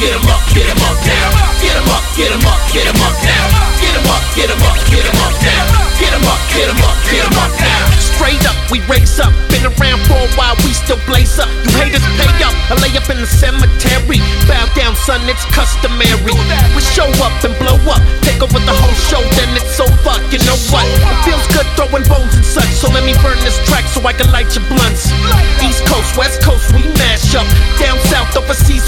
get 'em up, get 'em up now. Get 'em up, get 'em up, get 'em up now. Get 'em up, get 'em up, get 'em up now. Get 'em up, get 'em up, get 'em up now. Straight up, we raise up. Been around for a while, we still blaze up. You haters pay up, I lay up in the cemetery. Bow down, son, it's customary. We show up and blow up, take over the whole show, then it's over. You know what? It feels good throwing bones and such, so let me burn this track so I can light your blunt.